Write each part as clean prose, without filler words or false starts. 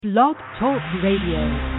Blog Talk Radio.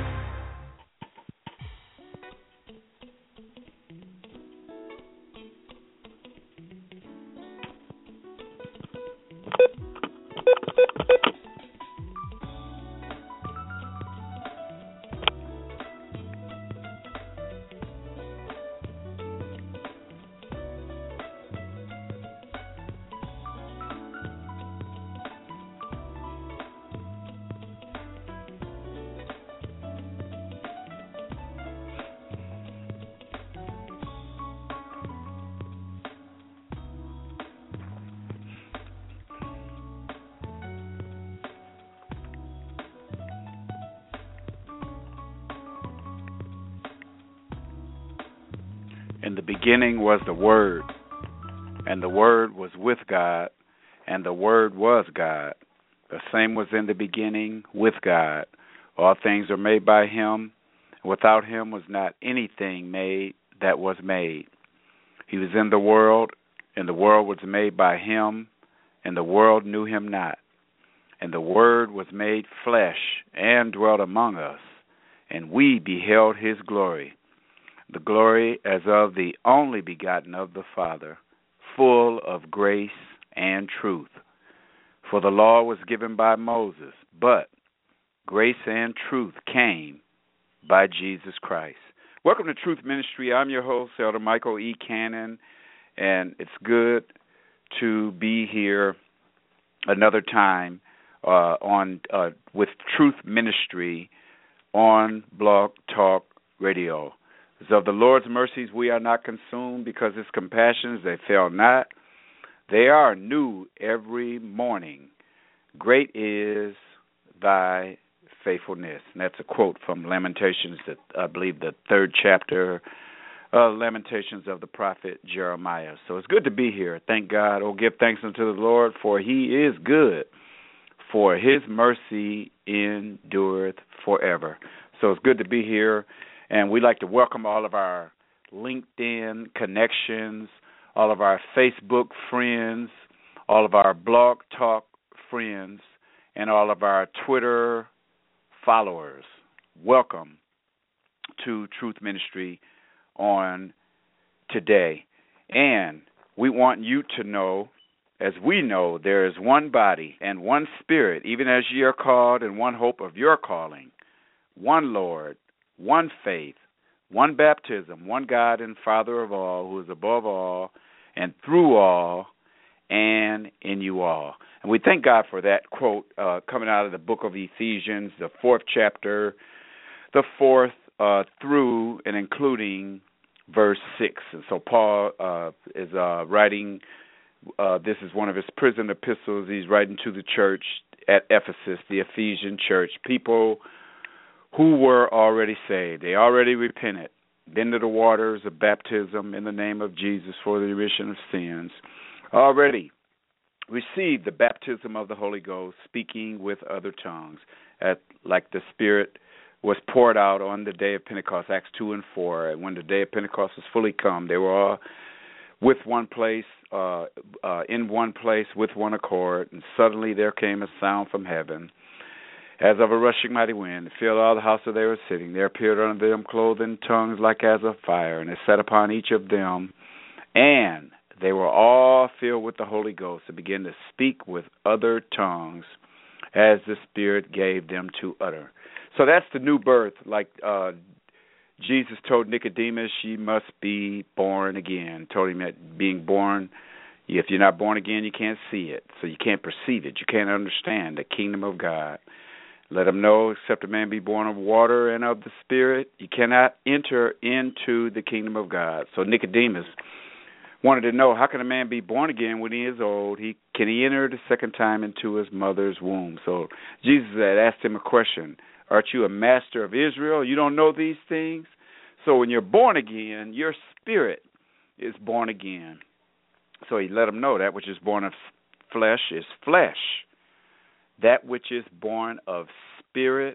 In the beginning was the Word, and the Word was with God, and the Word was God. The same was in the beginning with God. All things are made by Him. Without Him was not anything made that was made. He was in the world, and the world was made by Him, and the world knew Him not. And the Word was made flesh and dwelt among us, and we beheld His glory. The glory as of the only begotten of the Father, full of grace and truth. For the law was given by Moses, but grace and truth came by Jesus Christ. Welcome to Truth Ministry. I'm your host, Elder Michael E. Cannon, and it's good to be here another time with Truth Ministry on Blog Talk Radio. Of the Lord's mercies we are not consumed, because His compassions, they fail not. They are new every morning. Great is thy faithfulness. And that's a quote from Lamentations, I believe the third chapter of Lamentations of the prophet Jeremiah. So it's good to be here. Thank God. Oh, give thanks unto the Lord, for He is good, for His mercy endureth forever. So it's good to be here. And we'd like to welcome all of our LinkedIn connections, all of our Facebook friends, all of our Blog Talk friends, and all of our Twitter followers. Welcome to Truth Ministry on today. And we want you to know, as we know, there is one body and one Spirit, even as ye are called, and one hope of your calling, one Lord, one faith, one baptism, one God and Father of all, who is above all and through all and in you all. And we thank God for that quote coming out of the book of Ephesians, the 4th chapter, the 4th through and including verse 6. And so Paul is writing, this is one of his prison epistles. He's writing to the church at Ephesus, the Ephesian church, people who were already saved. They already repented, been to the waters of baptism in the name of Jesus for the remission of sins, already received the baptism of the Holy Ghost, speaking with other tongues, like the Spirit was poured out on the day of Pentecost, Acts 2 and 4. And when the day of Pentecost was fully come, they were all with one place, in one place, with one accord, and suddenly there came a sound from heaven, as of a rushing mighty wind, it filled all the house where they were sitting. There appeared unto them clothed in tongues like as of fire, and it sat upon each of them, and they were all filled with the Holy Ghost, and began to speak with other tongues as the Spirit gave them to utter. So that's the new birth, like Jesus told Nicodemus, you must be born again. Told him that being born, if you're not born again, you can't see it, so you can't perceive it. You can't understand the kingdom of God. Let them know, except a man be born of water and of the Spirit, you cannot enter into the kingdom of God. So Nicodemus wanted to know, how can a man be born again when he is old? Can he enter the second time into his mother's womb? So Jesus had asked him a question. Aren't you a master of Israel? You don't know these things? So when you're born again, your spirit is born again. So he let him know that which is born of flesh is flesh. That which is born of spirit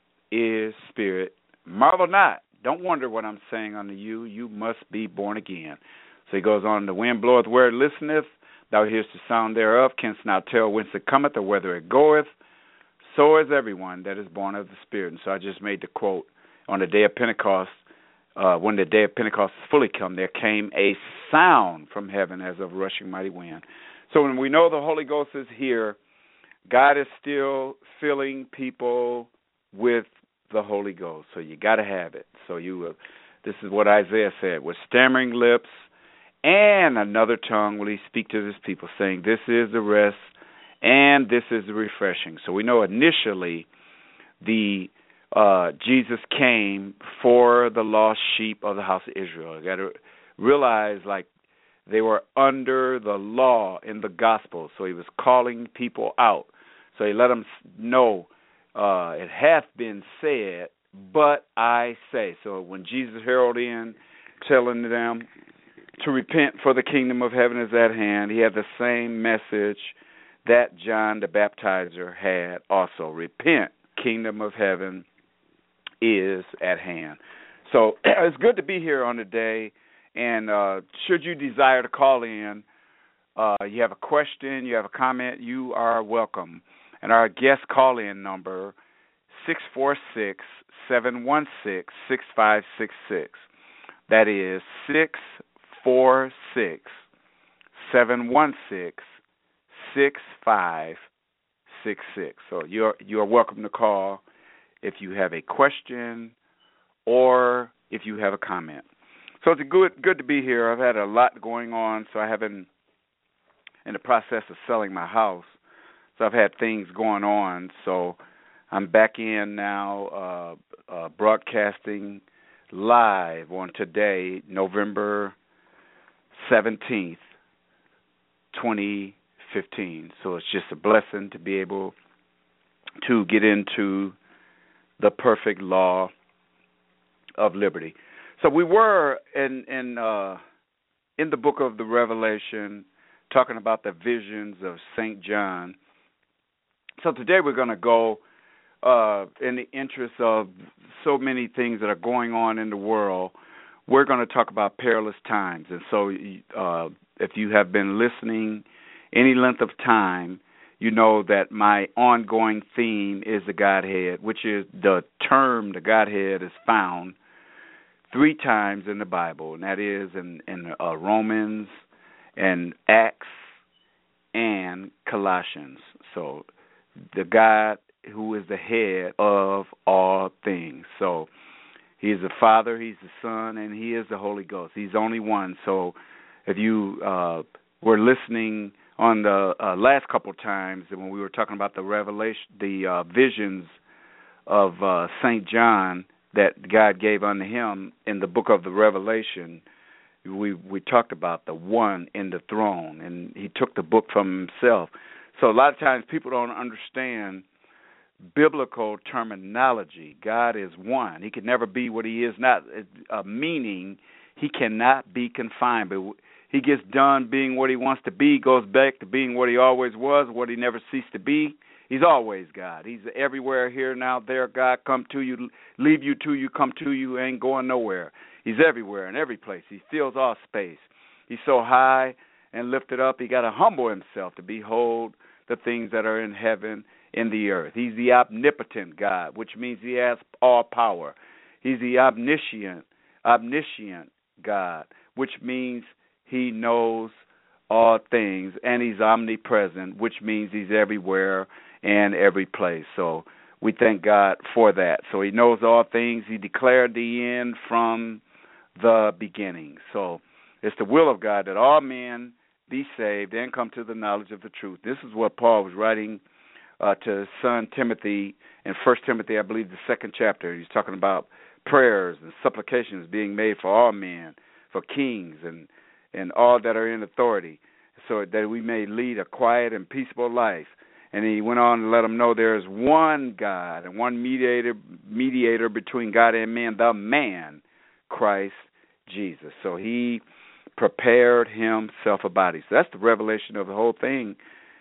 is spirit. Marvel not. Don't wonder what I'm saying unto you. You must be born again. So he goes on, the wind bloweth where it listeneth. Thou hearest the sound thereof, canst not tell whence it cometh or whither it goeth. so is everyone that is born of the Spirit. And so I just made the quote, on the day of Pentecost, when the day of Pentecost is fully come, there came a sound from heaven as of a rushing mighty wind. So when we know the Holy Ghost is here, God is still filling people with the Holy Ghost. So you got to have it. So this is what Isaiah said, with stammering lips and another tongue will he speak to his people, saying, this is the rest and this is the refreshing. So we know initially Jesus came for the lost sheep of the house of Israel. You got to realize, like, they were under the law in the gospel, so he was calling people out. So he let them know, it hath been said, but I say. So when Jesus heralded in, telling them to repent, for the kingdom of heaven is at hand, he had the same message that John the Baptizer had also. Repent, kingdom of heaven is at hand. So it's good to be here on the day, and should you desire to call in, you have a question, you have a comment, you are welcome. And our guest call-in number, 646-716-6566. That is 646-716-6566. So you are welcome to call if you have a question or if you have a comment. So it's good to be here. I've had a lot going on, so I have been in the process of selling my house. So I've had things going on. So I'm back in now, broadcasting live on today, November 17th, 2015. So it's just a blessing to be able to get into the perfect law of liberty. So we were in the book of the Revelation, talking about the visions of St. John. So today we're going to go in the interest of so many things that are going on in the world. We're going to talk about perilous times. And so if you have been listening any length of time, you know that my ongoing theme is the Godhead, which is the term the Godhead is found 3 times in the Bible, and that is in Romans and Acts and Colossians. So the God who is the head of all things. So he is the Father, he's the Son, and he is the Holy Ghost. He's only one. So if you were listening on the last couple times when we were talking about the revelation, the visions of St. John that God gave unto him in the book of the Revelation, we talked about the one in the throne, and he took the book from himself. So a lot of times people don't understand biblical terminology. God is one. He can never be what he is not, meaning he cannot be confined. But he gets done being what he wants to be, goes back to being what he always was, what he never ceased to be. He's always God. He's everywhere, here, now, there. God, come to you, leave you to you, come to you, ain't going nowhere. He's everywhere, in every place. He fills all space. He's so high and lifted up, he got to humble himself to behold the things that are in heaven, in the earth. He's the omnipotent God, which means he has all power. He's the omniscient God, which means he knows all things, and he's omnipresent, which means he's everywhere and every place. So we thank God for that. So he knows all things. He declared the end from the beginning. So it's the will of God that all men be saved and come to the knowledge of the truth. This is what Paul was writing to his son Timothy in 1 Timothy, I believe, the 2nd chapter. He's talking about prayers and supplications being made for all men, for kings and all that are in authority, so that we may lead a quiet and peaceable life. And he went on to let them know there is one God and one mediator between God and man, the man, Christ Jesus. So he prepared himself a body. So that's the revelation of the whole thing,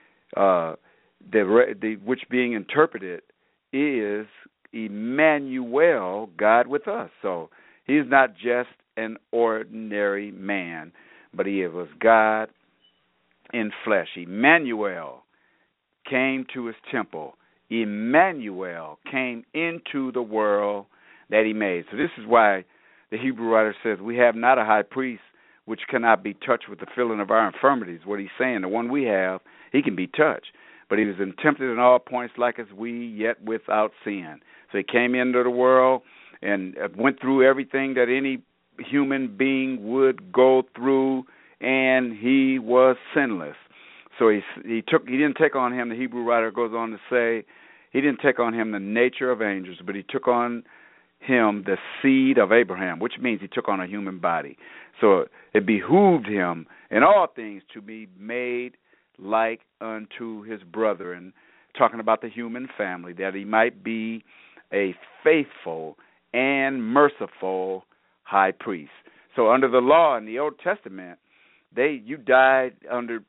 which being interpreted is Emmanuel, God with us. So he's not just an ordinary man, but he was God in flesh. Emmanuel came to his temple. Emmanuel, came into the world that he made. So this is why the Hebrew writer says, we have not a high priest which cannot be touched with the feeling of our infirmities. What he's saying, the one we have, he can be touched. But he was tempted in all points like as we, yet without sin. So he came into the world and went through everything that any human being would go through, and he was sinless. So he didn't take on him, the Hebrew writer goes on to say, he didn't take on him the nature of angels, but he took on him the seed of Abraham, which means he took on a human body. So it behooved him in all things to be made like unto his brethren, talking about the human family, that he might be a faithful and merciful high priest. So under the law in the Old Testament, you died under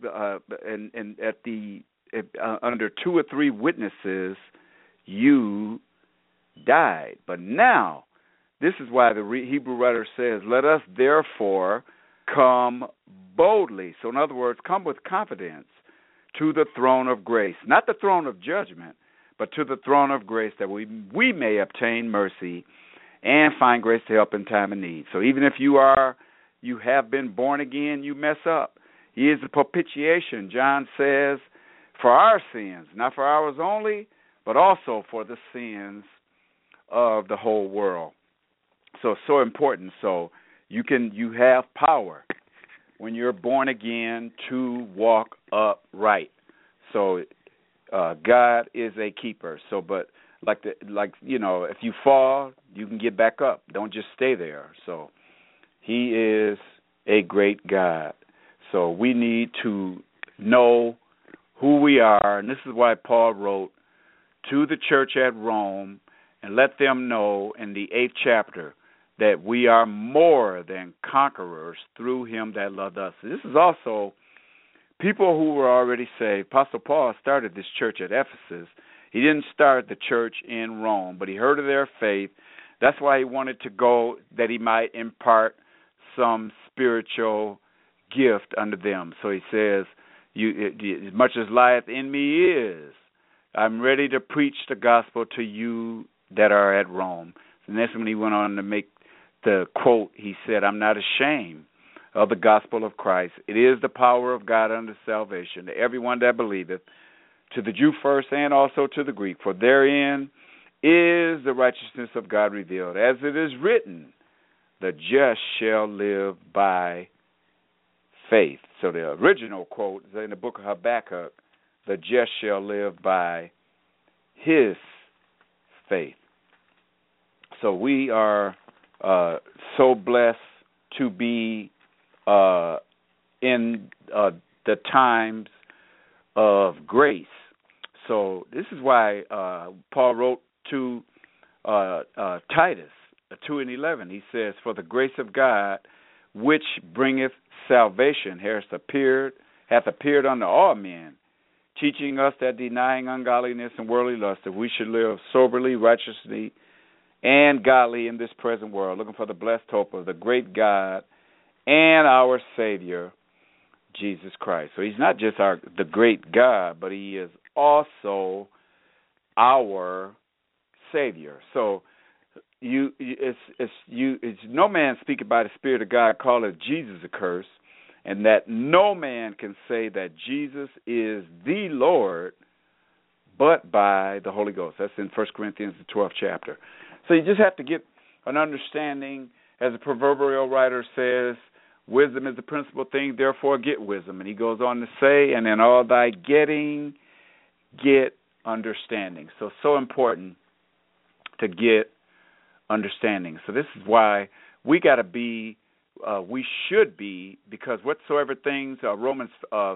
under 2 or 3 witnesses, you died. But now, this is why the Hebrew writer says, let us therefore come boldly. So in other words, come with confidence to the throne of grace. Not the throne of judgment, but to the throne of grace, that we may obtain mercy and find grace to help in time of need. So even if you have been born again, you mess up. He is the propitiation, John says, for our sins, not for ours only, but also for the sins of the whole world. So important. So you have power when you're born again to walk upright. So God is a keeper. So, but if you fall, you can get back up. Don't just stay there. So he is a great God. So we need to know who we are, and this is why Paul wrote to the church at Rome and let them know in the 8th chapter that we are more than conquerors through him that loved us. This is also people who were already saved. Apostle Paul started this church at Ephesus. He didn't start the church in Rome, but he heard of their faith. That's why he wanted to go, that he might impart some spiritual gift unto them. So he says, as much as lieth in me is, I'm ready to preach the gospel to you that are at Rome. And that's when he went on to make the quote. He said, I'm not ashamed of the gospel of Christ. It is the power of God unto salvation to everyone that believeth, to the Jew first and also to the Greek. For therein is the righteousness of God revealed. As it is written, the just shall live by faith. So the original quote is in the book of Habakkuk, the just shall live by his faith. So we are so blessed to be in the times of grace. So this is why Paul wrote to Titus 2:11. He says, for the grace of God which bringeth salvation hath appeared unto all men, teaching us that denying ungodliness and worldly lust, that we should live soberly, righteously, and godly in this present world, looking for the blessed hope of the great God and our Savior, Jesus Christ. So he's not just the great God, but he is also our Savior. So it's no man speaking by the Spirit of God calleth Jesus accursed, and that no man can say that Jesus is the Lord but by the Holy Ghost. That's in 1 Corinthians, the 12th chapter. So you just have to get an understanding, as the proverbial writer says, wisdom is the principal thing, therefore get wisdom. And he goes on to say, and in all thy getting, get understanding. So important to get understanding. So this is why we got to be, we should be, because whatsoever things, Romans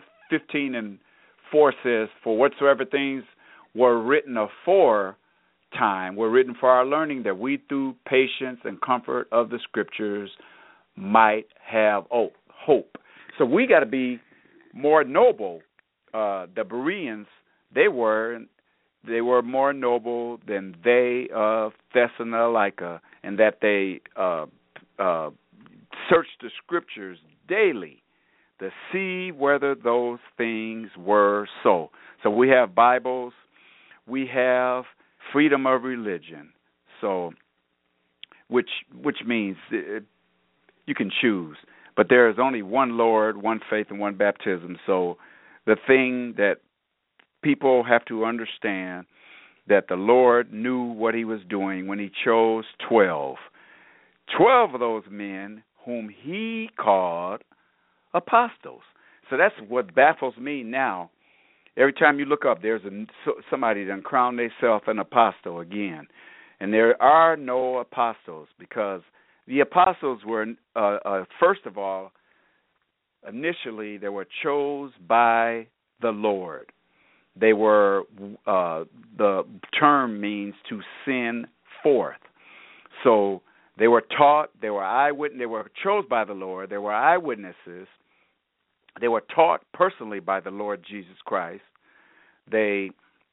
15:4 says, for whatsoever things were written aforetime were written for our learning, that we through patience and comfort of the Scriptures might have hope. So we got to be more noble. The Bereans, they were more noble than they of Thessalonica, and that they searched the Scriptures daily to see whether those things were so. So we have Bibles, we have freedom of religion. So, which means you can choose, but there is only one Lord, one faith, and one baptism. So, the thing that people have to understand, that the Lord knew what he was doing when he chose 12. 12 of those men whom he called apostles. So that's what baffles me now. Every time you look up, there's somebody that crowned themselves an apostle again. And there are no apostles, because the apostles were, first of all, initially they were chose by the Lord. They were, the term means to send forth. So they were taught, they were eyewitnesses, they were chosen by the Lord, they were eyewitnesses. They were taught personally by the Lord Jesus Christ. They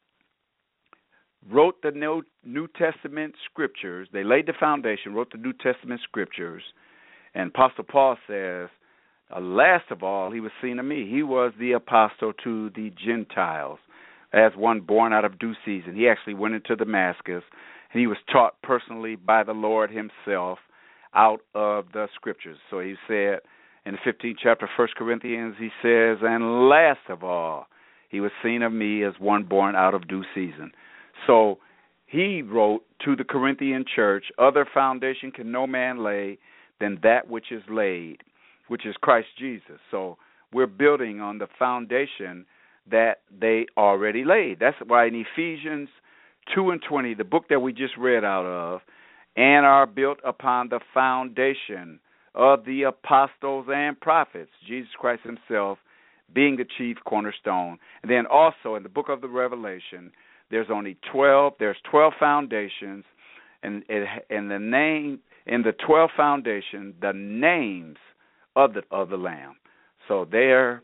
wrote the New Testament scriptures. They laid the foundation, wrote the New Testament scriptures. And Apostle Paul says, last of all, he was seen of me. He was the apostle to the Gentiles, as one born out of due season. He actually went into Damascus, and he was taught personally by the Lord himself out of the scriptures. So he said in the 15th chapter of 1 Corinthians, he says, and last of all, he was seen of me as one born out of due season. So he wrote to the Corinthian church, other foundation can no man lay than that which is laid, which is Christ Jesus. So we're building on the foundation that they already laid. That's why in Ephesians 2:20, the book that we just read out of, and are built upon the foundation of the apostles and prophets, Jesus Christ himself being the chief cornerstone. And then also in the book of the Revelation, there's 12 foundations, and the name in the 12 foundations, the names of the Lamb. So there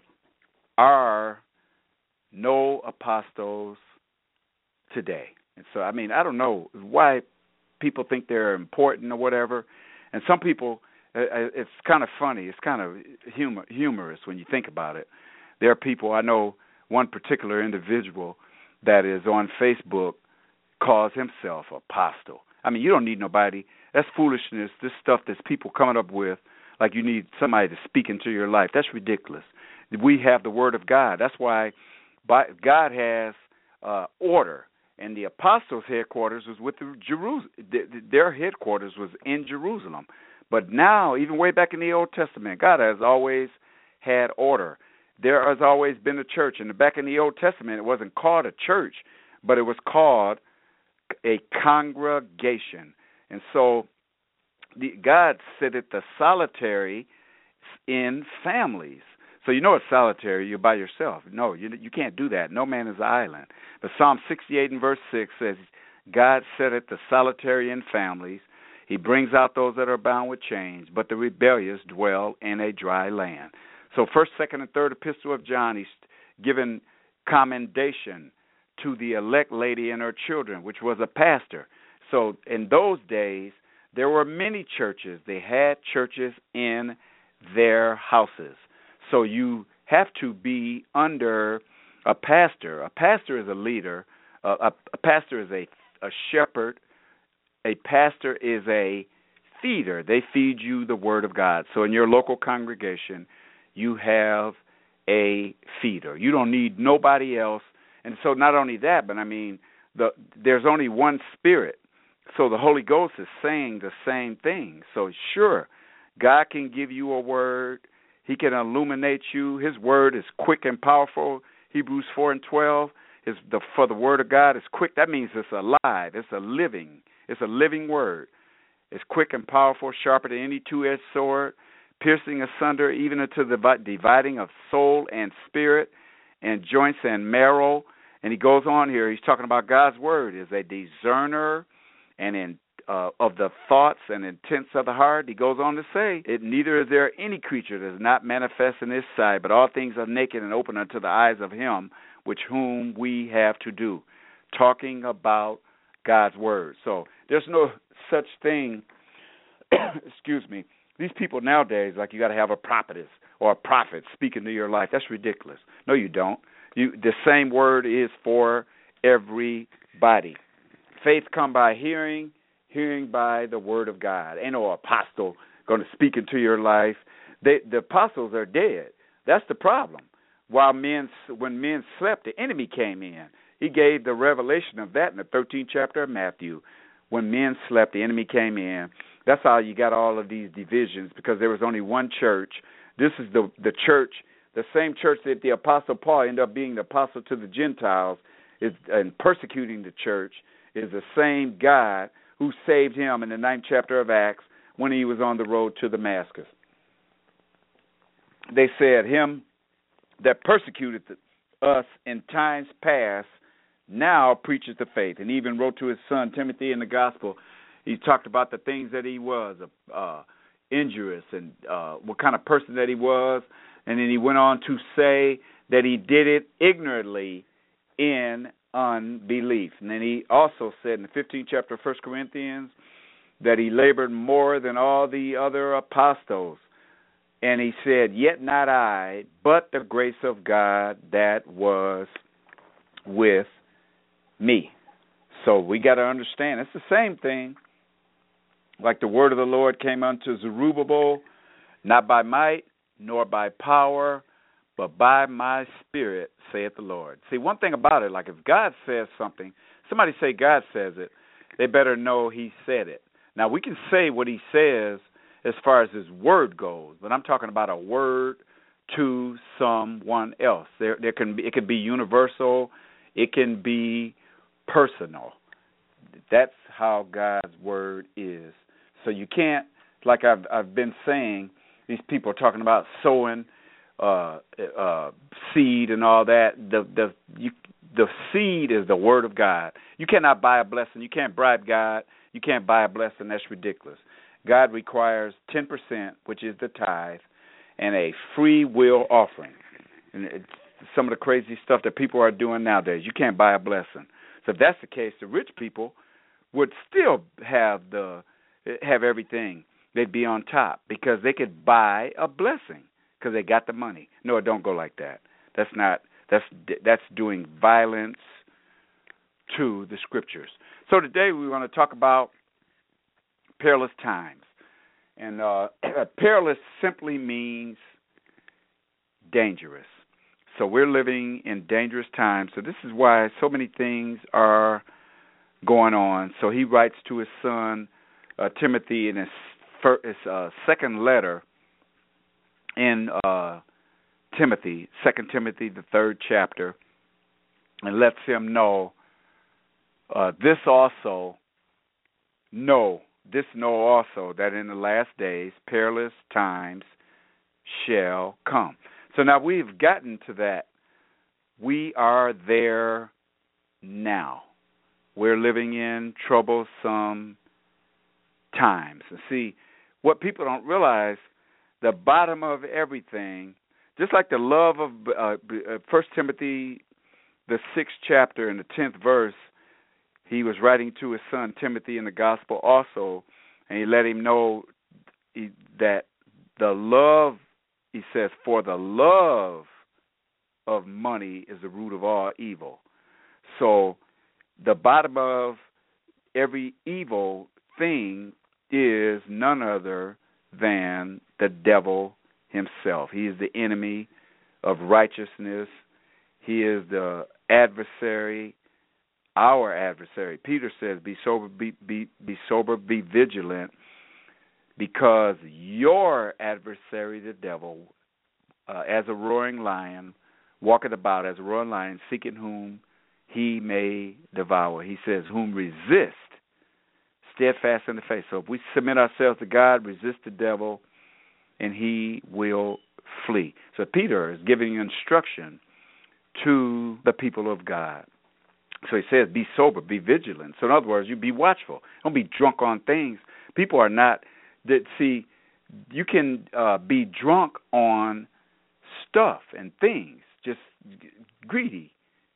are no apostles today. And so, I mean, I don't know why people think they're important or whatever. And some people, it's kind of funny. It's kind of humorous when you think about it. There are people, I know one particular individual that is on Facebook calls himself apostle. I mean, you don't need nobody. That's foolishness. This stuff that people coming up with, like you need somebody to speak into your life. That's ridiculous. We have the Word of God. That's why God has order. And the apostles' headquarters was with Jerusalem. Their headquarters was in Jerusalem. But now, even way back in the Old Testament, God has always had order. There has always been a church. And back in the Old Testament, it wasn't called a church, but it was called a congregation. And so God said that the solitary in families. So you know it's solitary, you're by yourself. No, you can't do that. No man is an island. But Psalm 68 and verse 6 says, God set it the solitary in families. He brings out those that are bound with chains, but the rebellious dwell in a dry land. So 1st, 2nd, and 3rd epistle of John, he's given commendation to the elect lady and her children, which was a pastor. So in those days, there were many churches. They had churches in their houses. So you have to be under a pastor. A pastor is a leader. A pastor is a shepherd. A pastor is a feeder. They feed you the Word of God. So in your local congregation, you have a feeder. You don't need nobody else. And so not only that, but I mean, there's only one Spirit. So the Holy Ghost is saying the same thing. So sure, God can give you a word. He can illuminate you. His word is quick and powerful. Hebrews 4:12 for the word of God is quick. That means it's alive. It's a living word. It's quick and powerful, sharper than any two-edged sword, piercing asunder even unto the dividing of soul and spirit and joints and marrow. And he goes on here. He's talking about God's word is a discerner and of the thoughts and intents of the heart. He goes on to say, neither is there any creature that is not manifest in his sight, but all things are naked and open unto the eyes of him which whom we have to do. Talking about God's word. So there's no such thing, excuse me, these people nowadays, like you got to have a prophetess or a prophet speaking to your life. That's ridiculous. No, you don't. The same word is for Everybody. Faith come by hearing, hearing by the word of God. Ain't no apostle going to speak into your life. The apostles are dead. That's the problem. When men slept, the enemy came in. He gave the revelation of that in the 13th chapter of Matthew. When men slept, the enemy came in. That's how you got all of these divisions, because there was only one church. This is the church, the same church that the Apostle Paul ended up being the apostle to the Gentiles and persecuting the church, is the same God who saved him in the 9th chapter of Acts when he was on the road to Damascus. They said, him that persecuted us in times past now preaches the faith. And he even wrote to his son Timothy in the gospel. He talked about the things that he was, injurious, and what kind of person that he was. And then he went on to say that he did it ignorantly in unbelief. And then he also said in the 15th chapter of 1 Corinthians that he labored more than all the other apostles. And he said, yet not I, but the grace of God that was with me. So we got to understand, it's the same thing. Like the word of the Lord came unto Zerubbabel, not by might, nor by power, but by my spirit, saith the Lord. See, one thing about it, like if God says something, somebody say God says it, they better know he said it. Now, we can say what he says as far as his word goes, but I'm talking about a word to someone else. It can be universal, it can be personal. That's how God's word is. So you can't, like I've been saying, these people are talking about sowing seed and all that. The seed is the word of God. You cannot buy a blessing. You can't bribe God. You can't buy a blessing. That's ridiculous. God requires 10%, which is the tithe, and a free will offering. And it's some of the crazy stuff that people are doing nowadays. You can't buy a blessing. So if that's the case, the rich people would still have everything. They'd be on top because they could buy a blessing because they got the money. No, it don't go like that. That's doing violence to the scriptures. So today we want to talk about perilous times. And perilous simply means dangerous. So we're living in dangerous times. So this is why so many things are going on. So he writes to his son Timothy in his second letter in Timothy, 2 Timothy, the 3rd chapter, and lets him know know also that in the last days perilous times shall come. So now we've gotten to that. We are there now. We're living in troublesome times. And see, what people don't realize, the bottom of everything, just like the love of 1 Timothy, the 6th chapter and the 10th verse, he was writing to his son Timothy in the gospel also, and he let him know that the love, he says, for the love of money is the root of all evil. So the bottom of every evil thing is none other than the devil himself. He is the enemy of righteousness. He is the adversary, our adversary. Peter says, be sober, be vigilant, because your adversary, the devil, as a roaring lion, walketh about as a roaring lion, seeking whom he may devour. He says, whom resist, steadfast in the faith. So if we submit ourselves to God, resist the devil, and he will flee. So Peter is giving instruction to the people of God. So he says, be sober, be vigilant. So in other words, you be watchful. Don't be drunk on things. People are not, see, you can be drunk on stuff and things, just greedy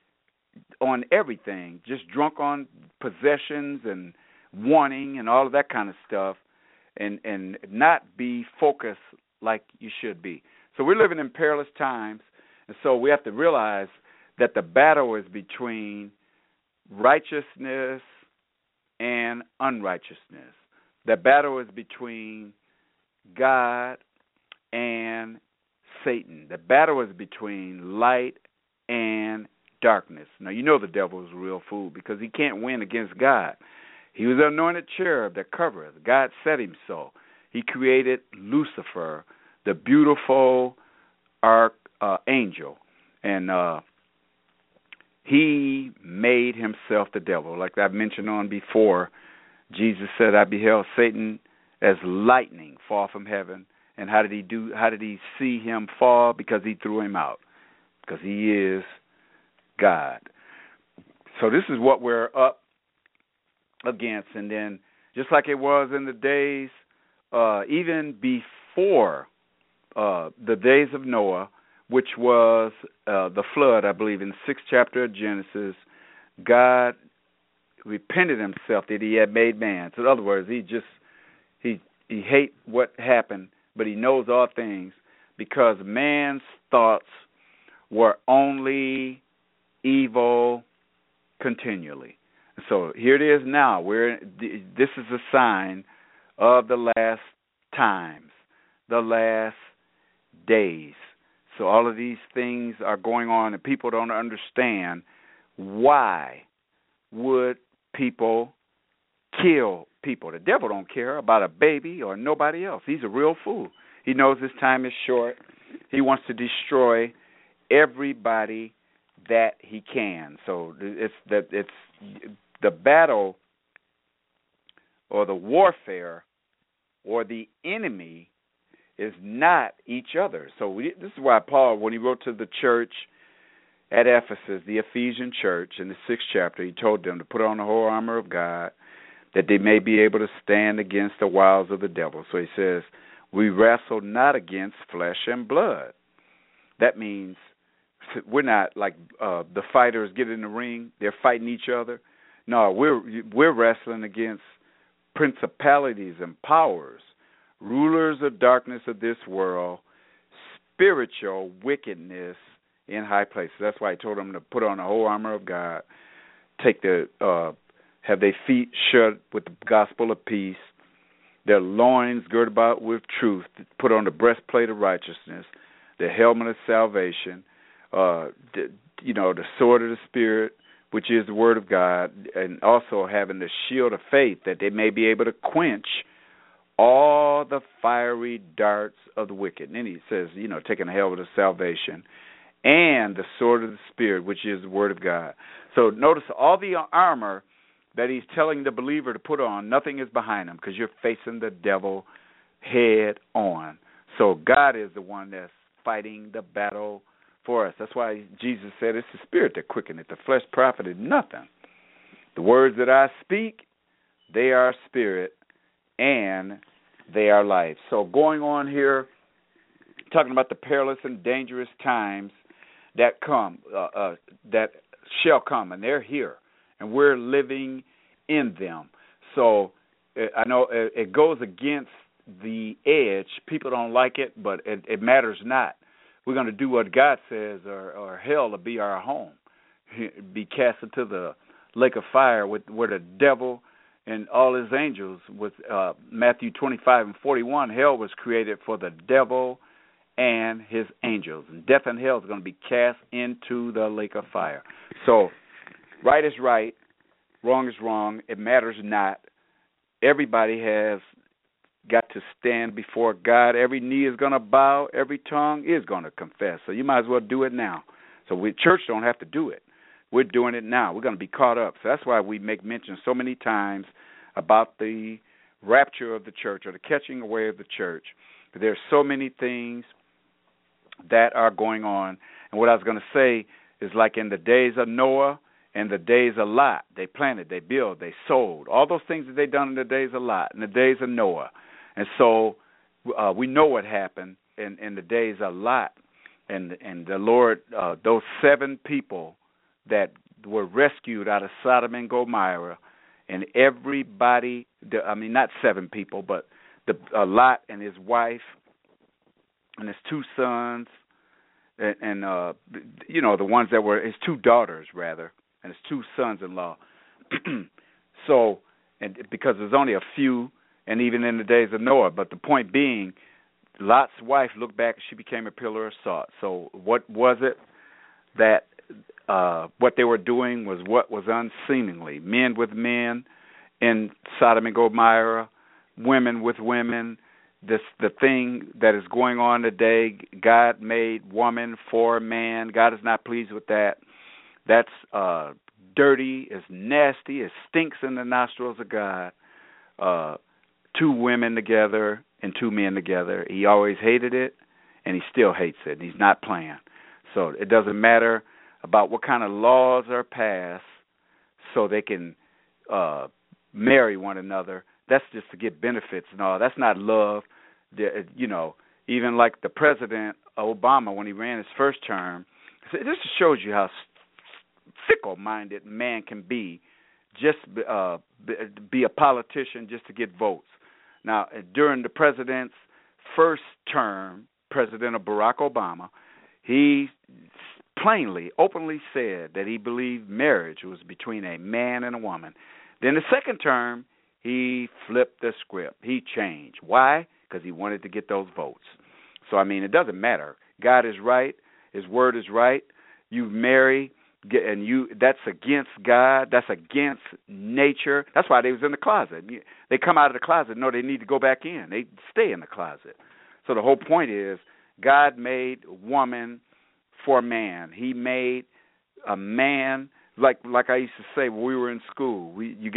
on everything, just drunk on possessions and wanting and all of that kind of stuff, and not be focused like you should be. So we're living in perilous times, and so we have to realize that the battle is between righteousness and unrighteousness. The battle is between God and Satan. The battle is between light and darkness. Now, you know the devil is real fool because he can't win against God. He was the anointed cherub that covereth. God said him so. He created Lucifer, the beautiful archangel, and he made himself the devil. Like I've mentioned on before, Jesus said, I beheld Satan as lightning fall from heaven. And how did he see him fall? Because he threw him out. Because he is God. So this is what we're up against. And then just like it was in the days, even before the days of Noah, which was the flood, I believe, in the 6th chapter of Genesis, God repented himself that he had made man. So in other words, he hate what happened, but he knows all things because man's thoughts were only evil continually. So here it is now. This is a sign of the last times, the last days. So all of these things are going on, and people don't understand why would people kill people. The devil don't care about a baby or nobody else. He's a real fool. He knows his time is short. He wants to destroy everybody that he can. So it's the battle or the warfare or the enemy is not each other. So this is why Paul, when he wrote to the church at Ephesus, the Ephesian church, in the 6th chapter, he told them to put on the whole armor of God that they may be able to stand against the wiles of the devil. So he says, we wrestle not against flesh and blood. That means we're not like the fighters get in the ring, they're fighting each other. No, we're wrestling against principalities and powers, rulers of darkness of this world, spiritual wickedness in high places. That's why I told them to put on the whole armor of God, have their feet shut with the gospel of peace, their loins girded about with truth, put on the breastplate of righteousness, the helmet of salvation, the sword of the Spirit, which is the word of God, and also having the shield of faith that they may be able to quench all the fiery darts of the wicked. And then he says, taking the helmet of salvation and the sword of the Spirit, which is the word of God. So notice all the armor that he's telling the believer to put on, nothing is behind him because you're facing the devil head on. So God is the one that's fighting the battle for us. That's why Jesus said it's the Spirit that quickeneth, the flesh profited nothing. The words that I speak, they are spirit and they are life. So going on here, talking about the perilous and dangerous times that come, that shall come, and they're here, and we're living in them. So I know it goes against the edge. People don't like it, but it matters not. We're going to do what God says, or hell will be our home, be cast into the lake of fire where the devil and all his angels. With Matthew 25:41, hell was created for the devil and his angels, and death and hell is going to be cast into the lake of fire. So right is right, wrong is wrong. It matters not. Everybody has got to stand before God. Every knee is going to bow. Every tongue is going to confess. So you might as well do it now. So church don't have to do it. We're doing it now. We're going to be caught up. So that's why we make mention so many times about the rapture of the church or the catching away of the church. There's so many things that are going on. And what I was going to say is like in the days of Noah and the days of Lot, they planted, they built, they sold. All those things that they done in the days of Lot, in the days of Noah. And so we know what happened in the days of Lot. And the Lord, those 7 people that were rescued out of Sodom and Gomorrah, and everybody, not 7 people, but Lot and his wife and his 2 sons, and the ones that were his 2 daughters, rather, and his 2 sons-in-law. So, and because there's only a few, and even in the days of Noah. But the point being, Lot's wife looked back, she became a pillar of salt. So what was it that what they were doing was what was unseemly? Men with men in Sodom and Gomorrah, women with women. The thing that is going on today, God made woman for man. God is not pleased with that. That's dirty, it's nasty, it stinks in the nostrils of God. 2 women together and 2 men together. He always hated it, and he still hates it, and he's not playing. So it doesn't matter about what kind of laws are passed so they can marry one another. That's just to get benefits and all. That's not love. You know, even like the President Obama, when he ran his first term, this just shows you how fickle-minded man can be, just be a politician just to get votes. Now, during the president's first term, President Barack Obama, he plainly, openly said that he believed marriage was between a man and a woman. Then the second term, he flipped the script. He changed. Why? Because he wanted to get those votes. So, I mean, it doesn't matter. God is right. His word is right. You marry, and that's against God. That's against nature. That's why they was in the closet. They come out of the closet. No, they need to go back in. They stay in the closet. So the whole point is God made woman for man. He made a man, like I used to say when we were in school, you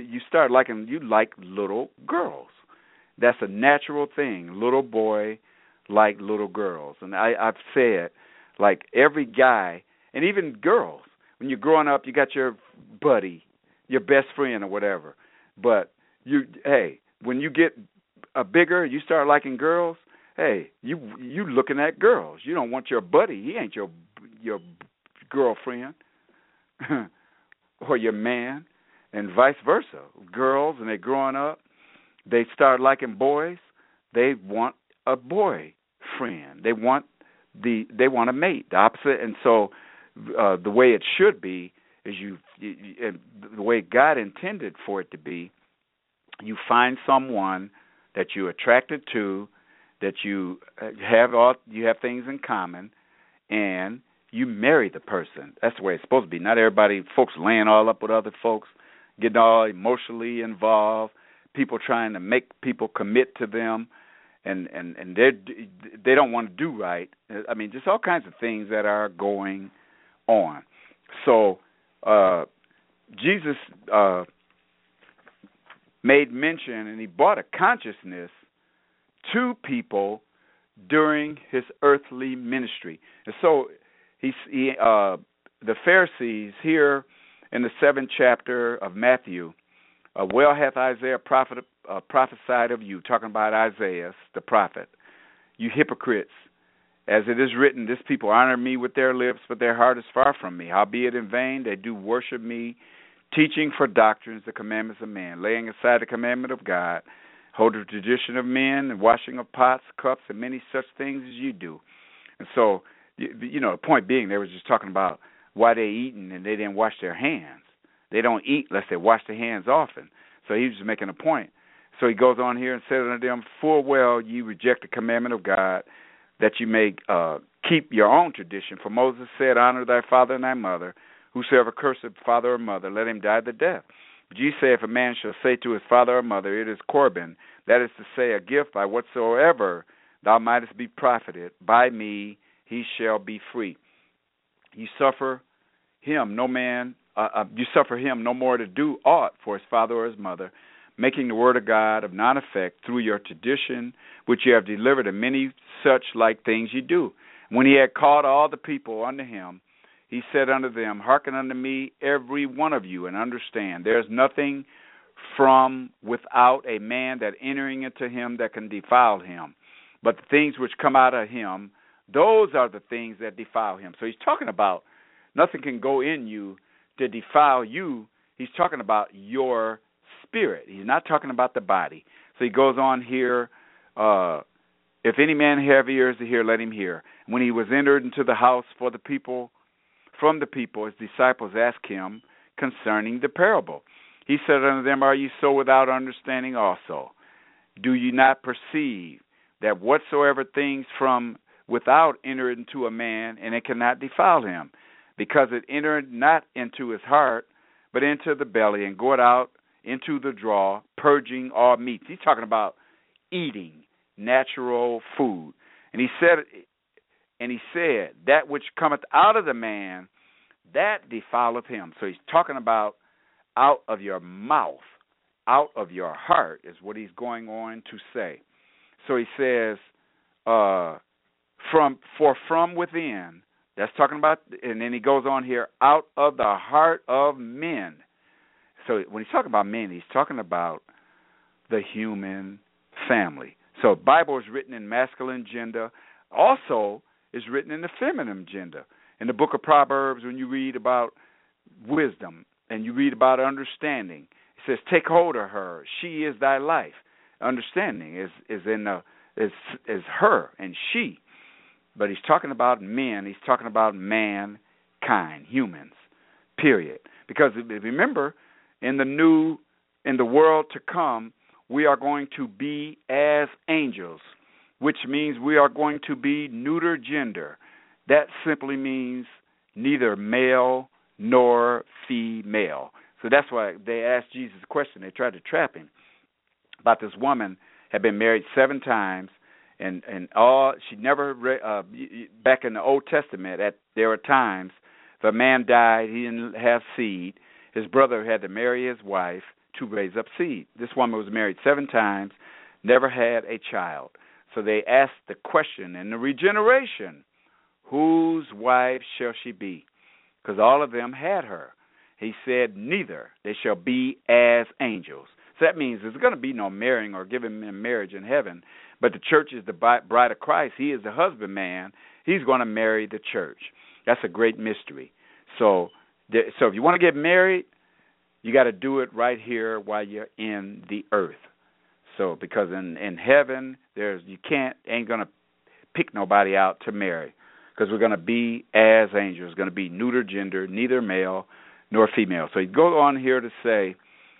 like little girls. That's a natural thing. Little boy like little girls. And I've said, like every guy, and even girls, when you're growing up, you got your buddy, your best friend or whatever. But when you get bigger, you start liking girls. Hey, you looking at girls. You don't want your buddy. He ain't your girlfriend or your man, and vice versa. Girls, and they're growing up, they start liking boys. They want a boy friend. They want a mate, the opposite. And so the way it should be is the way God intended for it to be. You find someone that you're attracted to, that you have things in common, and you marry the person. That's the way it's supposed to be. Not everybody, folks laying all up with other folks, getting all emotionally involved, people trying to make people commit to them, and they don't want to do right. I mean, just all kinds of things that are going on. So Jesus made mention, and he brought a consciousness to people during his earthly ministry. And so the Pharisees here in the 7th chapter of Matthew, well hath Isaiah prophesied of you, talking about Isaiah, the prophet, you hypocrites. As it is written, this people honor me with their lips, but their heart is far from me. Howbeit in vain they do worship me, teaching for doctrines the commandments of man, laying aside the commandment of God, hold the tradition of men, and washing of pots, cups, and many such things as you do. And so, the point being, they were just talking about why they eating and they didn't wash their hands. They don't eat unless they wash their hands often. So he was just making a point. So he goes on here and said unto them, full well ye reject the commandment of God, that you may keep your own tradition. For Moses said, honor thy father and thy mother. Whosoever curseth father or mother, let him die the death. But ye say, if a man shall say to his father or mother, it is Corban, that is to say, a gift by whatsoever thou mightest be profited, by me he shall be free. You suffer him no more to do aught for his father or his mother, making the word of God of none effect through your tradition, which you have delivered, and many such like things ye do. When he had called all the people unto him, he said unto them, hearken unto me, every one of you, and understand, there is nothing from without a man that entering into him that can defile him. But the things which come out of him, those are the things that defile him. So he's talking about nothing can go in you to defile you. He's talking about your spirit. He's not talking about the body. So he goes on here, if any man have ears to hear, let him hear. When he was entered into the house for from the people, his disciples asked him concerning the parable. He said unto them, Are ye so without understanding also? Do ye not perceive that whatsoever things from without enter into a man, and it cannot defile him, because it entered not into his heart, but into the belly, and goeth out into the draw, purging all meats. He's talking about eating natural food. And he said, that which cometh out of the man, that defileth him. So he's talking about out of your mouth, out of your heart is what he's going on to say. So he says, from within, that's talking about, and then he goes on here, out of the heart of men. So when he's talking about men, he's talking about the human family. So Bible is written in masculine gender, also is written in the feminine gender. In the book of Proverbs, when you read about wisdom and you read about understanding, it says, take hold of her. She is thy life. Understanding is her and she. But he's talking about men. He's talking about mankind, humans, period. Because remember, in the world to come, we are going to be as angels, which means we are going to be neuter gender. That simply means neither male nor female. So that's why they asked Jesus a question. They tried to trap him about this woman had been married 7 times, and she never back in the Old Testament. There were times the man died, he didn't have seed. His brother had to marry his wife to raise up seed. This woman was married 7 times, never had a child. So they asked the question in the regeneration, whose wife shall she be? Because all of them had her. He said, neither. They shall be as angels. So that means there's going to be no marrying or giving in marriage in heaven. But the church is the bride of Christ. He is the husbandman. He's going to marry the church. That's a great mystery. So if you want to get married, you got to do it right here while you're in the earth. So because in heaven, ain't going to pick nobody out to marry, because we're going to be as angels. It's going to be neuter gender, neither male nor female. So he goes on here to say,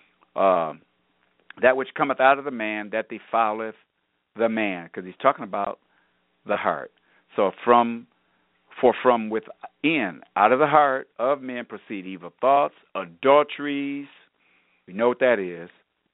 that which cometh out of the man, that defileth the man, because he's talking about the heart. So from within, out of the heart of men proceed evil thoughts, adulteries. We know what that is.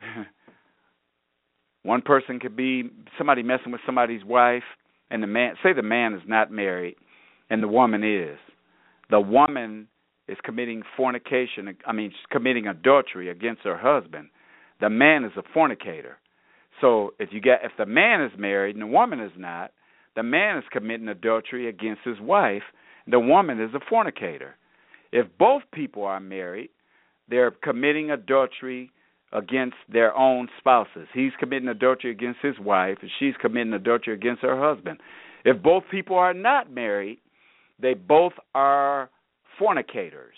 One person could be somebody messing with somebody's wife, and the man is not married, and the woman is. The woman is committing fornication. She's committing adultery against her husband. The man is a fornicator. So if the man is married and the woman is not, the man is committing adultery against his wife. The woman is a fornicator. If both people are married, they're committing adultery against their own spouses. He's committing adultery against his wife, and she's committing adultery against her husband. If both people are not married, they both are fornicators.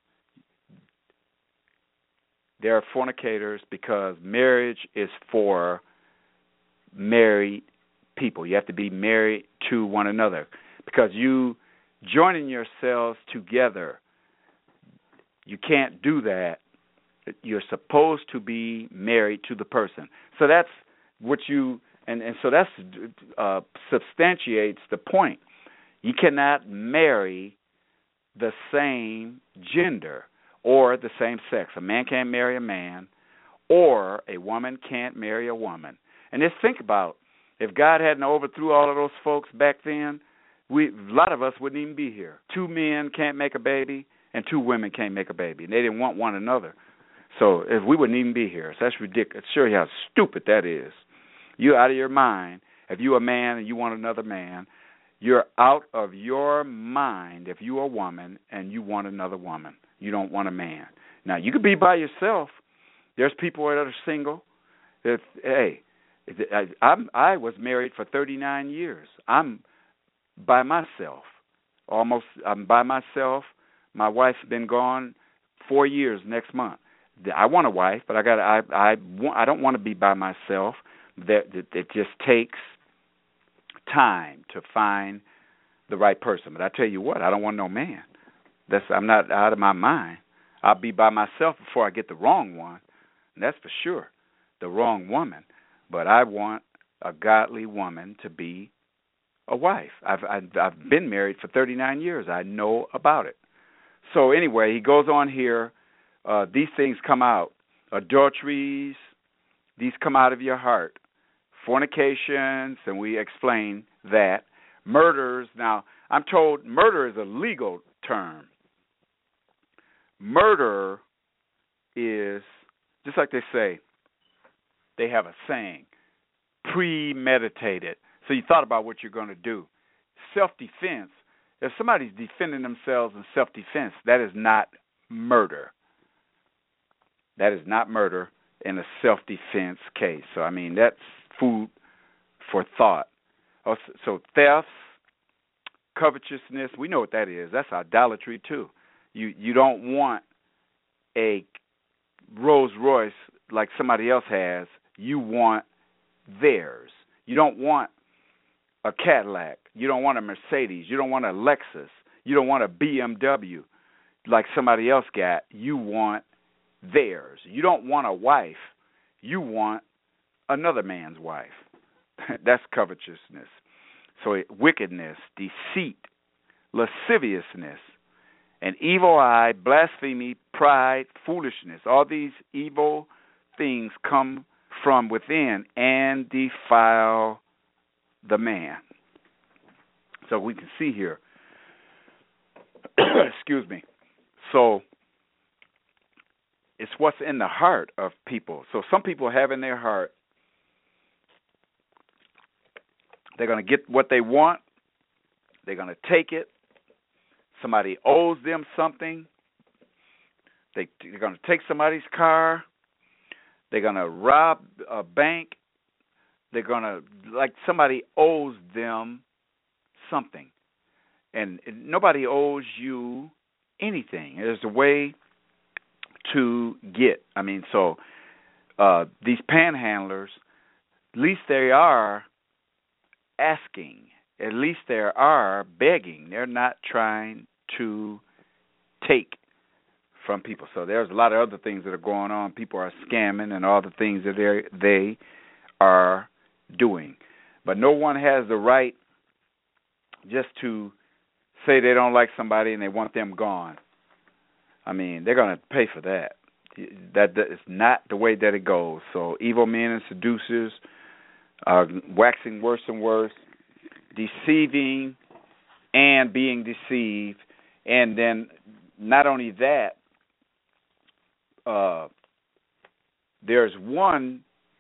They're fornicators because marriage is for married people. You have to be married to one another, because you joining yourselves together, you can't do that. You're supposed to be married to the person. So that's what so that substantiates the point. You cannot marry the same gender or the same sex. A man can't marry a man, or a woman can't marry a woman. And just think about, if God hadn't overthrew all of those folks back then, a lot of us wouldn't even be here. 2 men can't make a baby, and 2 women can't make a baby. And they didn't want one another. So if we wouldn't even be here. So that's ridiculous. Show you how stupid that is. You're out of your mind. If you're a man and you want another man, you're out of your mind if you're a woman and you want another woman. You don't want a man. Now, you could be by yourself. There's people that are single. I was married for 39 years. I'm by myself. I'm by myself. My wife's been gone 4 years next month. I want a wife, but I don't want to be by myself. It just takes time to find the right person. But I tell you what, I don't want no man. I'm not out of my mind. I'll be by myself before I get the wrong one, and that's for sure, the wrong woman. But I want a godly woman to be a wife. I've been married for 39 years. I know about it. So anyway, he goes on here. These things come out. Adulteries, these come out of your heart. Fornications, and we explain that. Murders. Now, I'm told murder is a legal term. Murder is, just like they say, they have a saying, premeditated. So you thought about what you're going to do. Self-defense, if somebody's defending themselves in self-defense, that is not murder. That is not murder in a self-defense case. So, I mean, that's food for thought. So thefts, covetousness, we know what that is. That's idolatry too. You don't want a Rolls Royce like somebody else has. You want theirs. You don't want a Cadillac. You don't want a Mercedes. You don't want a Lexus. You don't want a BMW like somebody else got. You want theirs. You don't want a wife. You want another man's wife. That's covetousness. So wickedness, deceit, lasciviousness, an evil eye, blasphemy, pride, foolishness. All these evil things come from within and defile the man. So we can see here, excuse me, so it's what's in the heart of people. So some people have in their heart, they're going to get what they want, they're going to take it, somebody owes them something, they're going to take somebody's car, they're going to rob a bank, they're going to, like somebody owes them something. And nobody owes you anything. There's a way to get. I mean, so these panhandlers, at least they are asking. At least they are begging. They're not trying to take from people. So there's a lot of other things that are going on. People are scamming and all the things that they are doing. But no one has the right just to say they don't like somebody and they want them gone. I mean, they're going to pay for that. That is not the way that it goes. So evil men and seducers are waxing worse and worse, deceiving and being deceived. And then not only that, there's one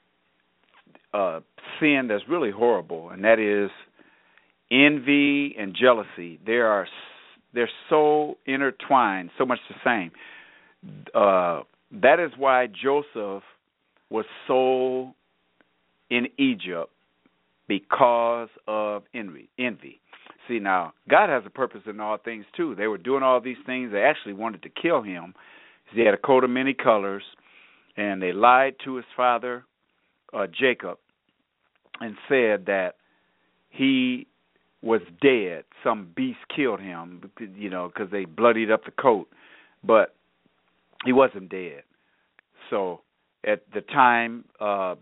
sin that's really horrible, and that is envy and jealousy. They're so intertwined, so much the same. That is why Joseph was sold in Egypt, because of envy. See, now, God has a purpose in all things, too. They were doing all these things. They actually wanted to kill him. He had a coat of many colors, and they lied to his father, Jacob, and said that he was dead. Some beast killed him, because they bloodied up the coat. But he wasn't dead. So at the time of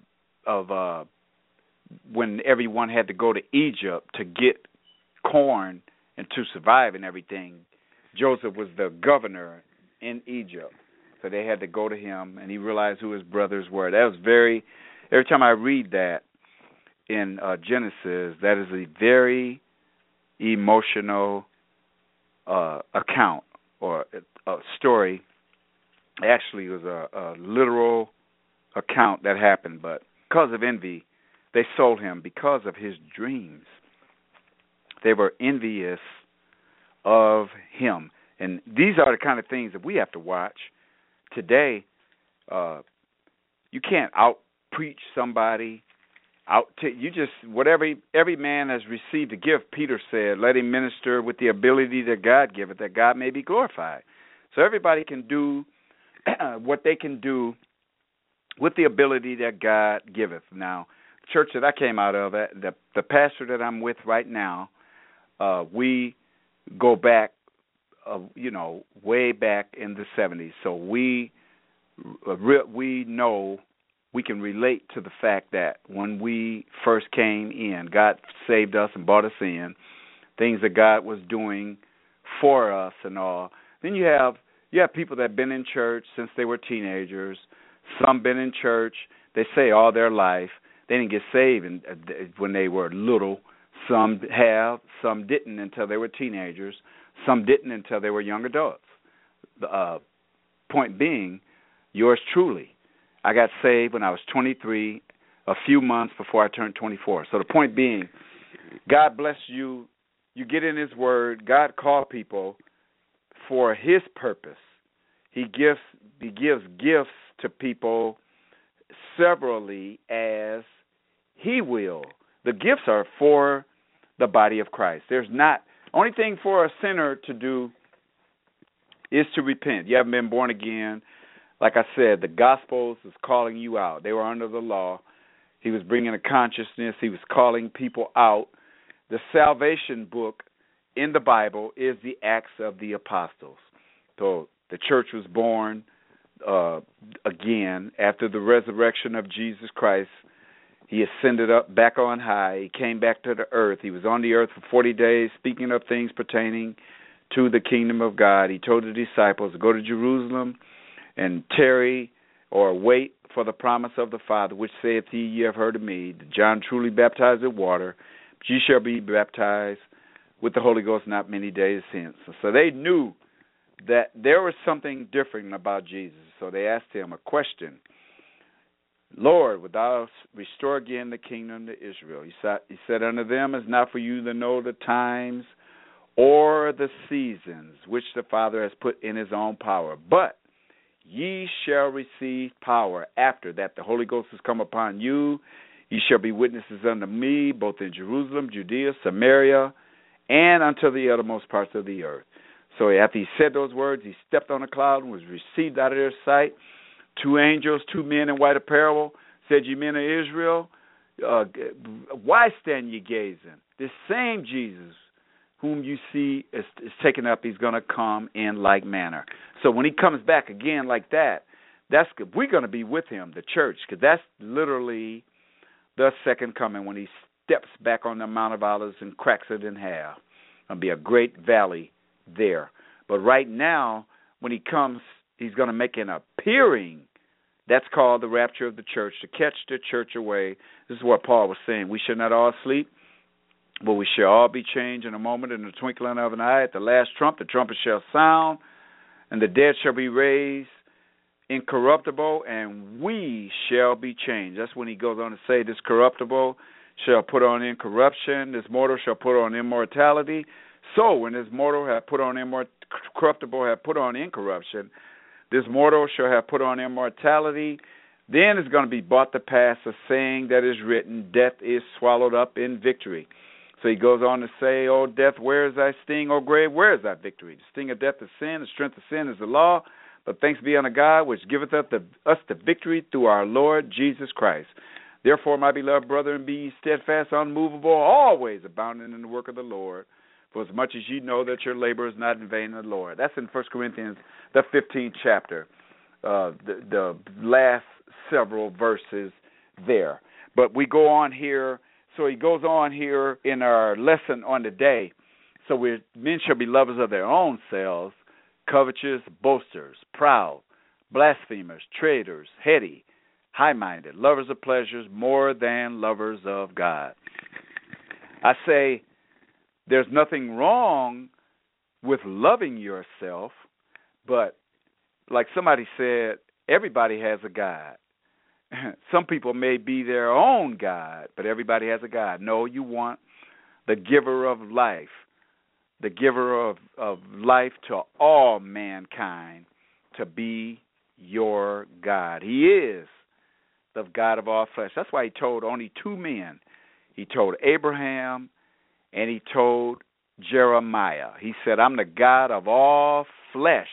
when everyone had to go to Egypt to get corn and to survive and everything, Joseph was the governor in Egypt. So they had to go to him, and he realized who his brothers were. That was every time I read that in Genesis, that is a very emotional account or a story. Actually, it was a literal account that happened, but because of envy, they sold him because of his dreams. They were envious of him. And these are the kind of things that we have to watch. Today, you can't out-preach somebody. Whatever every man has received a gift, Peter said, let him minister with the ability that God giveth, that God may be glorified. So everybody can do what they can do with the ability that God giveth. Now, the church that I came out of, the pastor that I'm with right now, we go back way back in the 70s. So we know, we can relate to the fact that when we first came in, God saved us and brought us in, things that God was doing for us and all. Then you have people that have been in church since they were teenagers. Some been in church, they say, all their life. They didn't get saved when they were little. Some have, some didn't until they were teenagers. Some didn't until they were young adults. The point being, yours truly, I got saved when I was 23, a few months before I turned 24. So the point being, God bless you. You get in His Word. God called people for His purpose. He gives gifts to people severally as He will. The gifts are for the body of Christ. There's not only thing for a sinner to do is to repent. You haven't been born again. Like I said, the Gospels is calling you out. They were under the law. He was bringing a consciousness. He was calling people out. The salvation book in the Bible is the Acts of the Apostles. So the church was born again after the resurrection of Jesus Christ. He ascended up back on high. He came back to the earth. He was on the earth for 40 days speaking of things pertaining to the kingdom of God. He told the disciples to go to Jerusalem and tarry or wait for the promise of the Father, which saith he, ye have heard of me. John truly baptized with water, but ye shall be baptized with the Holy Ghost not many days hence. So they knew that there was something different about Jesus. So they asked him a question. Lord, wilt thou restore again the kingdom to Israel? He said unto them, it's not for you to know the times or the seasons which the Father has put in his own power, but ye shall receive power after that the Holy Ghost has come upon you. Ye shall be witnesses unto me, both in Jerusalem, Judea, Samaria, and unto the uttermost parts of the earth. So after he said those words, he stepped on a cloud and was received out of their sight. 2 angels, 2 men in white apparel, said, ye men of Israel, why stand ye gazing? This same Jesus whom you see is taken up, he's going to come in like manner. So when he comes back again like that, that's good. We're going to be with him, the church, because that's literally the second coming when he steps back on the Mount of Olives and cracks it in half. It'll be a great valley there. But right now, when he comes, he's going to make an appearing. That's called the rapture of the church, to catch the church away. This is what Paul was saying. We shall not all sleep, but we shall all be changed in a moment, in the twinkling of an eye. At the last trump, the trumpet shall sound, and the dead shall be raised incorruptible, and we shall be changed. That's when he goes on to say, this corruptible shall put on incorruption, this mortal shall put on immortality. So when this mortal have put on corruptible, have put on incorruption, this mortal shall have put on immortality. Then is going to be brought to pass a saying that is written, death is swallowed up in victory. So he goes on to say, O death, where is thy sting? O grave, where is thy victory? The sting of death is sin, the strength of sin is the law. But thanks be unto God, which giveth us the victory through our Lord Jesus Christ. Therefore, my beloved brethren, be ye steadfast, unmovable, always abounding in the work of the Lord. For as much as ye know that your labor is not in vain in the Lord. That's in 1 Corinthians, the 15th chapter, the last several verses there. But we go on here. So he goes on here in our lesson on the day. So men shall be lovers of their own selves, covetous, boasters, proud, blasphemers, traitors, heady, high-minded, lovers of pleasures more than lovers of God. I say there's nothing wrong with loving yourself, but like somebody said, everybody has a God. Some people may be their own God, but everybody has a God. No, you want the giver of life, the giver of life to all mankind to be your God. He is the God of all flesh. That's why he told only 2 men. He told Abraham and he told Jeremiah. He said, I'm the God of all flesh.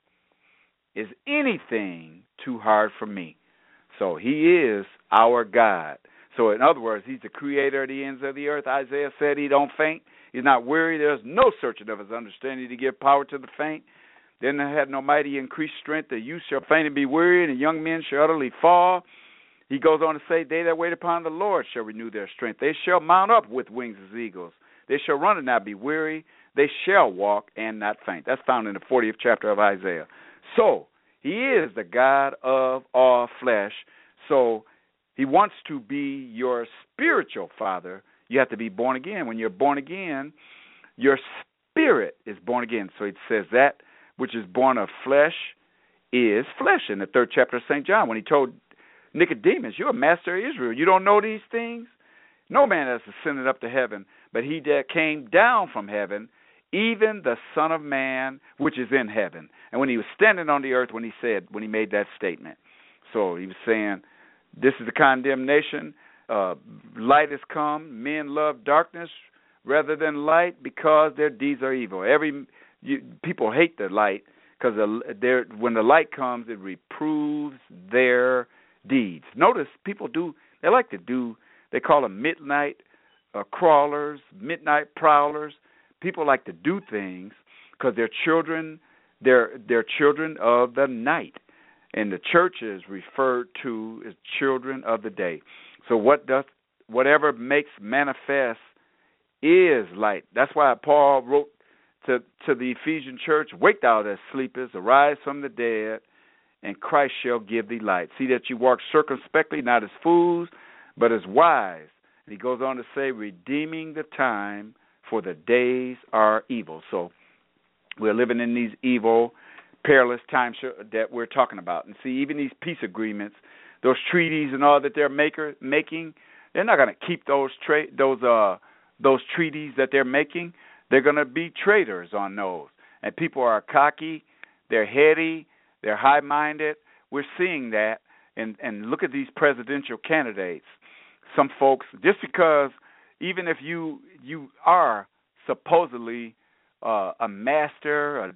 Is anything too hard for me? So he is our God. So in other words, he's the creator of the ends of the earth. Isaiah said he don't faint He's not weary. There's no searching of his understanding to give power to the faint. Then there had no mighty increased strength. The youth shall faint and be weary, and the young men shall utterly fall. He goes on to say, they that wait upon the Lord shall renew their strength. They shall mount up with wings as eagles. They shall run and not be weary. They shall walk and not faint. That's found in the 40th chapter of Isaiah. So, he is the God of all flesh. So, he wants to be your spiritual father. You have to be born again. When you're born again, your spirit is born again. So, it says that which is born of flesh is flesh in the 3rd chapter of St. John when he told Nicodemus, you're a master of Israel. You don't know these things? No man has ascended up to heaven, but he that came down from heaven, even the Son of Man, which is in heaven. And when he was standing on the earth, when he made that statement. So he was saying, this is the condemnation. Light has come. Men love darkness rather than light because their deeds are evil. People hate the light because when the light comes, it reproves their deeds. Notice people they call them midnight crawlers, midnight prowlers. People like to do things because they're children of the night. And the church is referred to as children of the day. So whatever makes manifest is light. That's why Paul wrote to the Ephesian church, wake thou that sleepest, arise from the dead, and Christ shall give thee light. See that you walk circumspectly, not as fools, but as wise. And he goes on to say, redeeming the time, for the days are evil. So we're living in these evil, perilous times that we're talking about. And see, even these peace agreements, those treaties and all that they're making, they're not going to keep those treaties that they're making. They're going to be traitors on those. And people are cocky, they're heady, they're high-minded. We're seeing that. And look at these presidential candidates. Some folks, just because even if you are supposedly a master,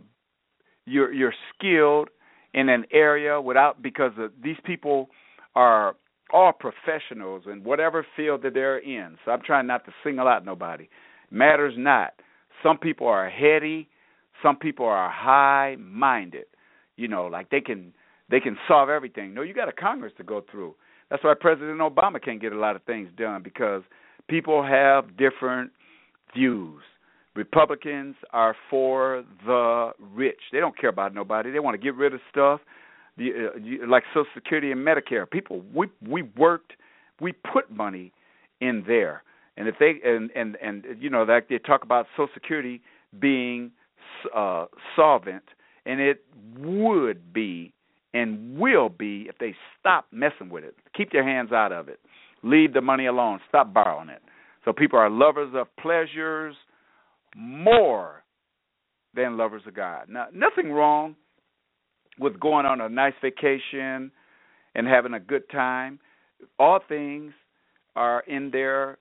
you're skilled in an area because these people are all professionals in whatever field that they're in. So I'm trying not to single out nobody. Matters not. Some people are heady. Some people are high-minded. Like they can solve everything. No, you got a Congress to go through. That's why President Obama can't get a lot of things done, because people have different views. Republicans are for the rich. They don't care about nobody. They want to get rid of stuff like Social Security and Medicare. People, we put money in there, and if they like they talk about Social Security being solvent. And it would be and will be if they stop messing with it. Keep their hands out of it. Leave the money alone. Stop borrowing it. So people are lovers of pleasures more than lovers of God. Now, nothing wrong with going on a nice vacation and having a good time. All things are in their,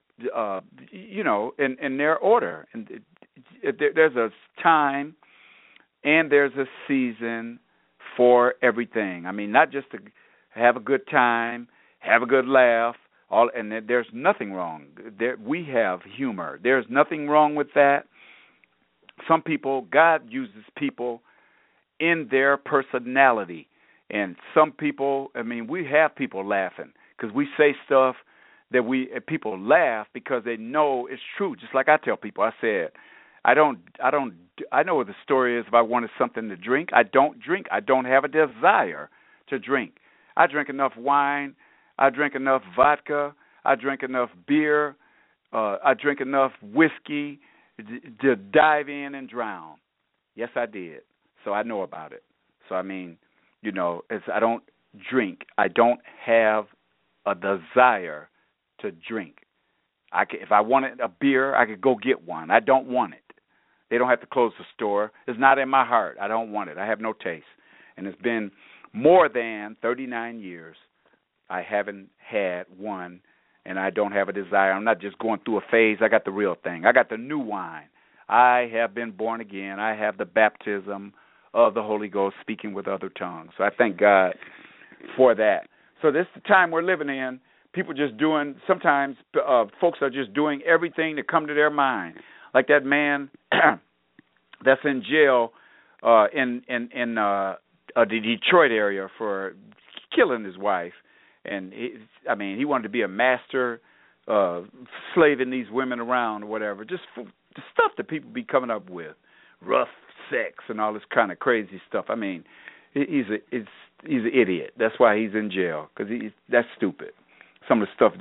in their order. And there's a time and there's a season for everything. I mean, not just to have a good time, have a good laugh, and there's nothing wrong. We have humor. There's nothing wrong with that. Some people, God uses people in their personality. And some people, we have people laughing because we say stuff that people laugh because they know it's true. Just like I tell people, I said, I know what the story is if I wanted something to drink. I don't drink. I don't have a desire to drink. I drink enough wine. I drink enough vodka. I drink enough beer. I drink enough whiskey to dive in and drown. Yes, I did. So I know about it. So, I don't drink. I don't have a desire to drink. If I wanted a beer, I could go get one. I don't want it. They don't have to close the store. It's not in my heart. I don't want it. I have no taste. And it's been more than 39 years I haven't had one, and I don't have a desire. I'm not just going through a phase. I got the real thing. I got the new wine. I have been born again. I have the baptism of the Holy Ghost, speaking with other tongues. So I thank God for that. So this is the time we're living in. People just doing, sometimes folks are just doing everything that come to their mind. Like that man that's in jail in the Detroit area for killing his wife, and he wanted to be a master, slaving these women around or whatever. Just for the stuff that people be coming up with, rough sex and all this kind of crazy stuff. I mean, he's an idiot. That's why he's in jail, because that's stupid. Some of the stuff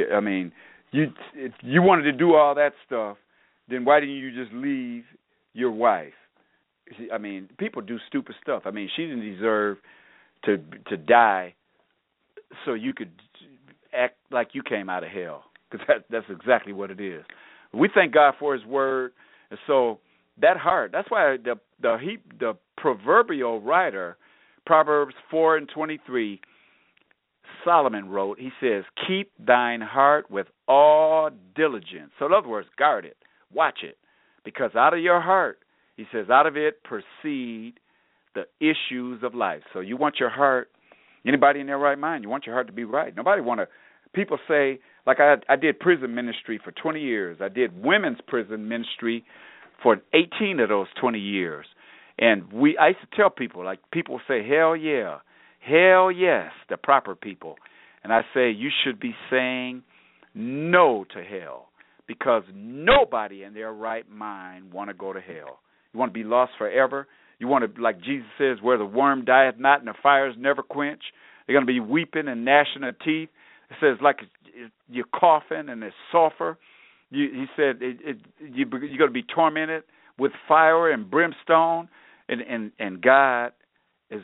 if you wanted to do all that stuff, then why didn't you just leave your wife? I mean, people do stupid stuff. I mean, she didn't deserve to die so you could act like you came out of hell, because that's exactly what it is. We thank God for His Word, and so that heart. That's why the proverbial writer, Proverbs 4:23, Solomon wrote. He says, "Keep thine heart with all diligence." So in other words, guard it, watch it, because out of your heart, he says, out of it proceed the issues of life. So you want your heart. Anybody in their right mind, you want your heart to be right. People say, like I did prison ministry for 20 years. I did women's prison ministry for 18 of those 20 years. And I used to tell people, like people say, hell yeah, hell yes, the proper people. And I say, you should be saying no to hell, because nobody in their right mind want to go to hell. You want to be lost forever? You want to, like Jesus says, where the worm dieth not and the fires never quench. They're going to be weeping and gnashing of teeth. It says like you're coughing and there's sulfur. He said you're going to be tormented with fire and brimstone, and God is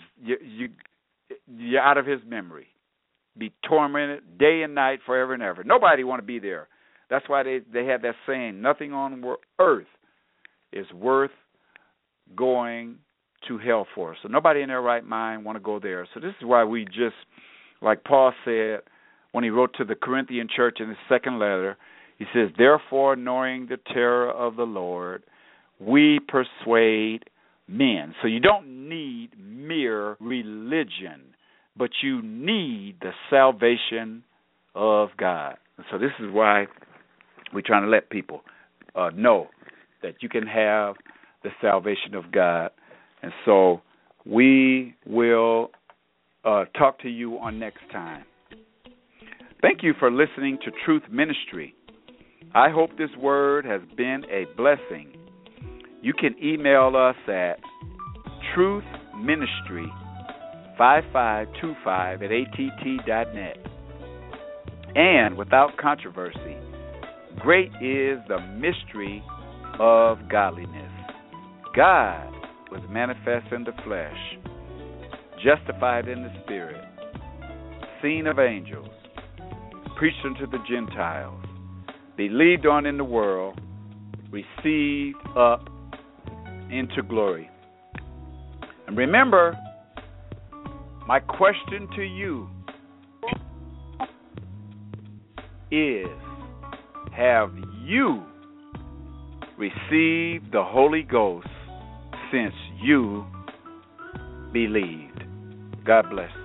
you're out of His memory. Be tormented day and night forever and ever. Nobody want to be there. That's why they have that saying: nothing on earth is worth going to hell for. So nobody in their right mind want to go there. So this is why we just, like Paul said when he wrote to the Corinthian church in his second letter, he says, "Therefore, knowing the terror of the Lord, we persuade men." So you don't need mere religion, but you need the salvation of God. And so this is why we're trying to let people know that you can have the salvation of God. And so we will talk to you on next time. Thank you for listening to Truth Ministry. I hope this word has been a blessing. You can email us at truthministry5525@att.net. And without controversy, great is the mystery of godliness. God was manifest in the flesh, justified in the spirit, seen of angels, preached unto the Gentiles, believed on in the world, received up into glory. And remember, my question to you is, have you received the Holy Ghost since you believed? God bless.